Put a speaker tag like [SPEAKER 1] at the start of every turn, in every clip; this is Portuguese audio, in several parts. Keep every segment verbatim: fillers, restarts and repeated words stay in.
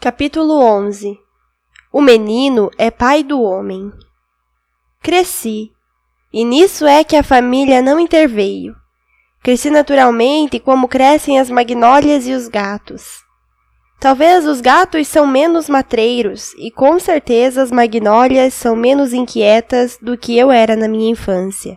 [SPEAKER 1] Capítulo onze. O menino é pai do homem. Cresci, e nisso é que a família não interveio. Cresci naturalmente como crescem as magnólias e os gatos. Talvez os gatos são menos matreiros, e com certeza as magnólias são menos inquietas do que eu era na minha infância.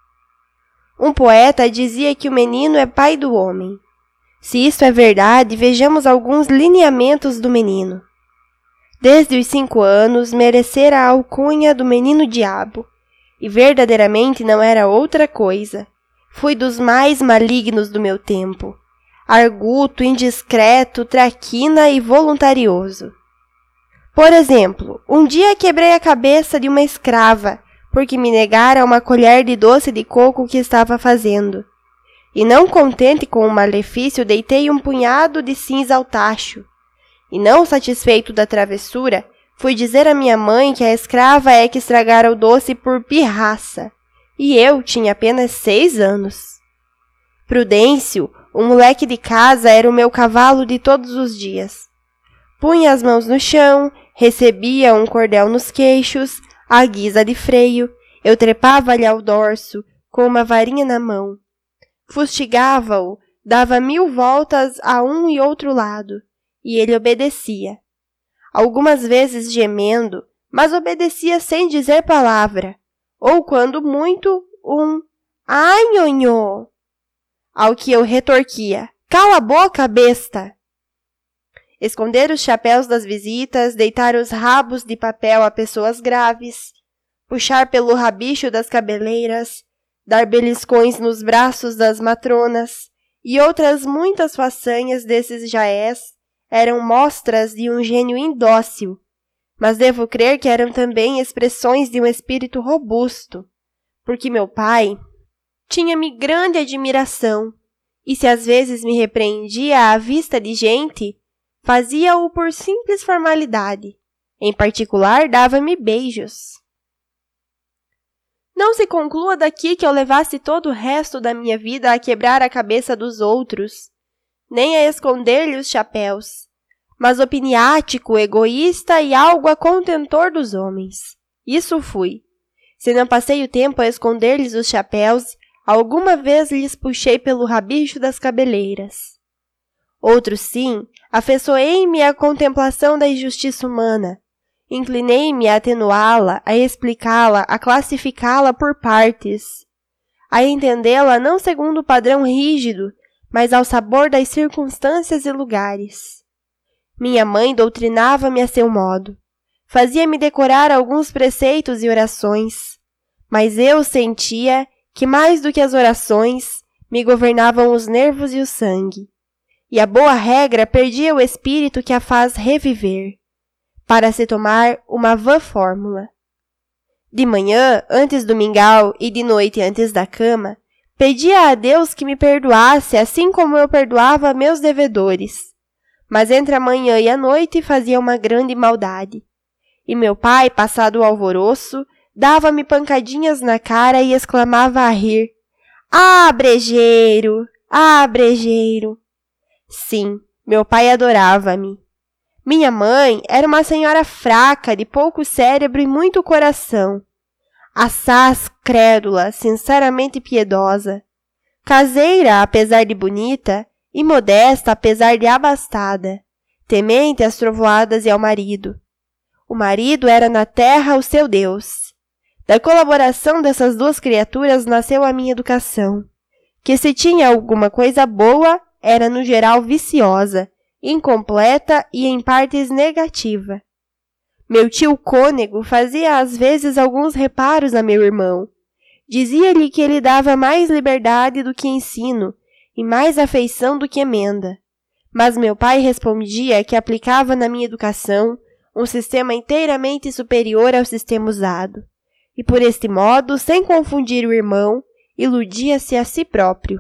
[SPEAKER 1] Um poeta dizia que o menino é pai do homem. Se isto é verdade, vejamos alguns lineamentos do menino. Desde os cinco anos, merecera a alcunha do menino-diabo, e verdadeiramente não era outra coisa. Fui dos mais malignos do meu tempo, arguto, indiscreto, traquina e voluntarioso. Por exemplo, um dia quebrei a cabeça de uma escrava, porque me negara uma colher de doce de coco que estava fazendo. E não contente com o malefício, deitei um punhado de cinza ao tacho. E não satisfeito da travessura, fui dizer à minha mãe que a escrava é que estragara o doce por pirraça. E eu tinha apenas seis anos. Prudêncio, um moleque de casa, era o meu cavalo de todos os dias. Punha as mãos no chão, recebia um cordel nos queixos, à guisa de freio, eu trepava-lhe ao dorso, com uma varinha na mão. Fustigava-o, dava mil voltas a um e outro lado, e ele obedecia. Algumas vezes gemendo, mas obedecia sem dizer palavra, ou quando muito, um ai, nhonhô, ao que eu retorquia, cala a boca, besta! Esconder os chapéus das visitas, deitar os rabos de papel a pessoas graves, puxar pelo rabicho das cabeleiras, dar beliscões nos braços das matronas, e outras muitas façanhas desses jaés eram mostras de um gênio indócil, mas devo crer que eram também expressões de um espírito robusto, porque meu pai tinha-me grande admiração, e se às vezes me repreendia à vista de gente, fazia-o por simples formalidade. Em particular, dava-me beijos. Não se conclua daqui que eu levasse todo o resto da minha vida a quebrar a cabeça dos outros, nem a esconder-lhe os chapéus, mas opiniático, egoísta e algo a contentor dos homens. Isso fui. Se não passei o tempo a esconder-lhes os chapéus, alguma vez lhes puxei pelo rabicho das cabeleiras. Outro sim, afeiçoei-me à contemplação da injustiça humana. Inclinei-me a atenuá-la, a explicá-la, a classificá-la por partes, a entendê-la não segundo o padrão rígido, mas ao sabor das circunstâncias e lugares. Minha mãe doutrinava-me a seu modo, fazia-me decorar alguns preceitos e orações, mas eu sentia que mais do que as orações, me governavam os nervos e o sangue, e a boa regra perdia o espírito que a faz reviver, para se tomar uma vã fórmula. De manhã, antes do mingau, e de noite antes da cama, pedia a Deus que me perdoasse, assim como eu perdoava meus devedores. Mas entre a manhã e a noite fazia uma grande maldade. E meu pai, passado o alvoroço, dava-me pancadinhas na cara e exclamava a rir: Ah, brejeiro! Ah, brejeiro! Sim, meu pai adorava-me. Minha mãe era uma senhora fraca, de pouco cérebro e muito coração. Assaz crédula, sinceramente piedosa. Caseira, apesar de bonita, e modesta, apesar de abastada. Temente às trovoadas e ao marido. O marido era na terra o seu Deus. Da colaboração dessas duas criaturas nasceu a minha educação, que se tinha alguma coisa boa, era no geral viciosa, incompleta e em partes negativa. Meu tio cônego fazia às vezes alguns reparos a meu irmão. Dizia-lhe que ele dava mais liberdade do que ensino e mais afeição do que emenda. Mas meu pai respondia que aplicava na minha educação um sistema inteiramente superior ao sistema usado, e por este modo, sem confundir o irmão, iludia-se a si próprio.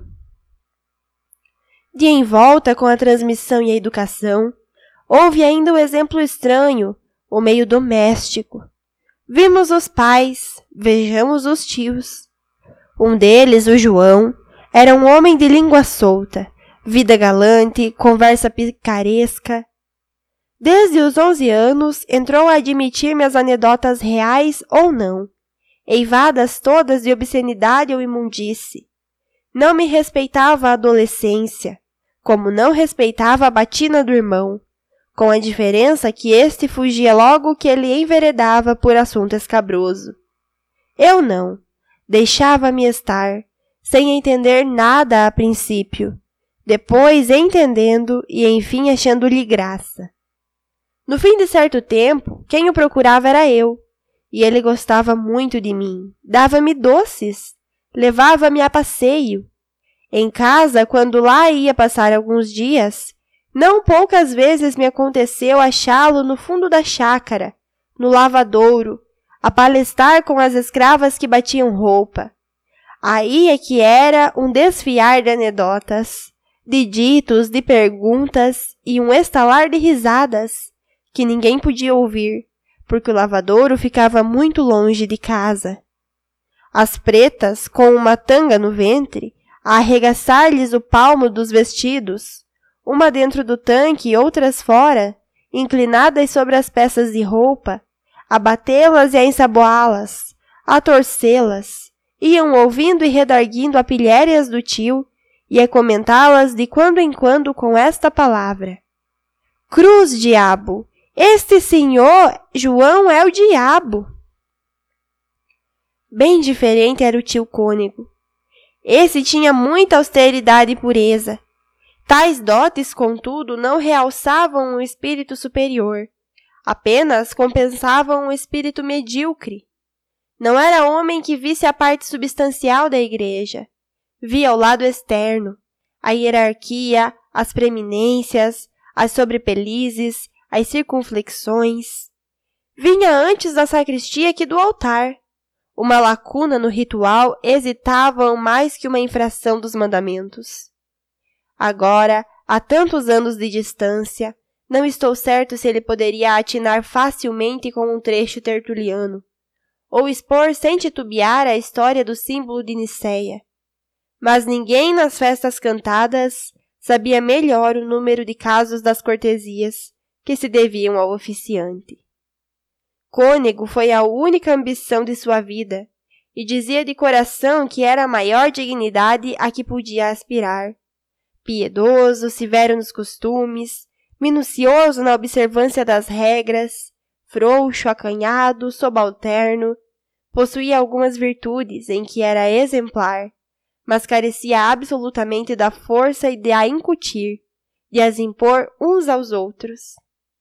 [SPEAKER 1] De envolta com a transmissão e a educação, houve ainda o exemplo estranho, o meio doméstico. Vimos os pais, vejamos os tios. Um deles, o João, era um homem de língua solta, vida galante, conversa picaresca. Desde os onze anos, entrou a admitir minhas anedotas reais ou não, eivadas todas de obscenidade ou imundície. Não me respeitava a adolescência, como não respeitava a batina do irmão, com a diferença que este fugia logo que ele enveredava por assunto escabroso. Eu não, deixava-me estar, sem entender nada a princípio, depois entendendo e enfim achando-lhe graça. No fim de certo tempo, quem o procurava era eu, e ele gostava muito de mim, dava-me doces, levava-me a passeio. Em casa, quando lá ia passar alguns dias, não poucas vezes me aconteceu achá-lo no fundo da chácara, no lavadouro, a palestar com as escravas que batiam roupa. Aí é que era um desfiar de anedotas, de ditos, de perguntas e um estalar de risadas, que ninguém podia ouvir, porque o lavadouro ficava muito longe de casa. As pretas, com uma tanga no ventre, a arregaçar-lhes o palmo dos vestidos, uma dentro do tanque e outras fora, inclinadas sobre as peças de roupa, a batê-las e a ensaboá-las, a torcê-las, iam ouvindo e redarguindo a pilhérias do tio e a comentá-las de quando em quando com esta palavra: Cruz, diabo! Este senhor João é o diabo! Bem diferente era o tio Cônego. Esse tinha muita austeridade e pureza. Tais dotes, contudo, não realçavam um espírito superior, apenas compensavam um espírito medíocre. Não era homem que visse a parte substancial da igreja. Via o lado externo, a hierarquia, as preeminências, as sobrepelizes, as circunflexões. Vinha antes da sacristia que do altar. Uma lacuna no ritual hesitavam mais que uma infração dos mandamentos. Agora, há tantos anos de distância, não estou certo se ele poderia atinar facilmente com um trecho tertuliano, ou expor sem titubear a história do símbolo de Nicéia. Mas ninguém nas festas cantadas sabia melhor o número de casos das cortesias que se deviam ao oficiante. Cônego foi a única ambição de sua vida, e dizia de coração que era a maior dignidade a que podia aspirar. Piedoso, severo nos costumes, minucioso na observância das regras, frouxo, acanhado, subalterno, possuía algumas virtudes em que era exemplar, mas carecia absolutamente da força de a incutir, de as impor uns aos outros.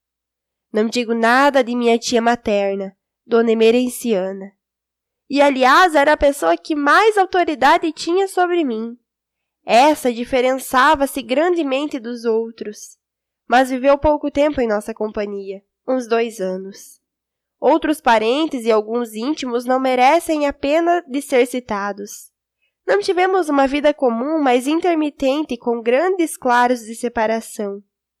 [SPEAKER 1] Não digo nada de minha tia materna, Dona Emerenciana. E, aliás, era a pessoa que mais autoridade tinha sobre mim. Essa diferençava-se grandemente dos outros, mas viveu pouco tempo em nossa companhia, uns dois anos. Outros parentes e alguns íntimos não merecem a pena de ser citados. Não tivemos uma vida comum, mas intermitente, com grandes claros de separação.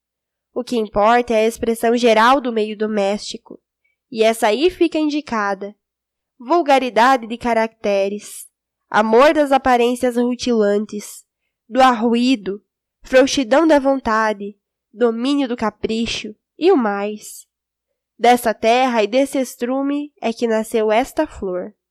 [SPEAKER 1] O que importa é a expressão geral do meio doméstico, e essa aí fica indicada. Vulgaridade de caracteres, amor das aparências rutilantes, do arruído, frouxidão da vontade, domínio do capricho e o mais. Dessa terra e desse estrume é que nasceu esta flor.